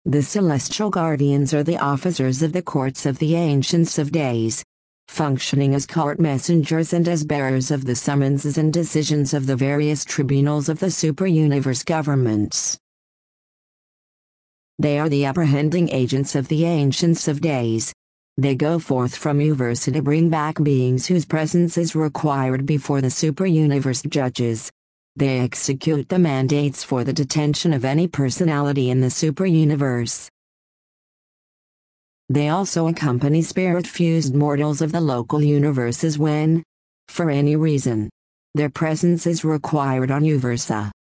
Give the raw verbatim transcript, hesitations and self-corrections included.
The celestial guardians are the officers of the courts of the Ancients of Days, functioning as court messengers and as bearers of the summonses and decisions of the various tribunals of the super-universe governments. They are the apprehending agents of the Ancients of Days. They go forth from Uversa to bring back beings whose presence is required before the super-universe judges. They execute the mandates for the detention of any personality in the super-universe. They also accompany spirit-fused mortals of the local universes when, for any reason, their presence is required on Uversa.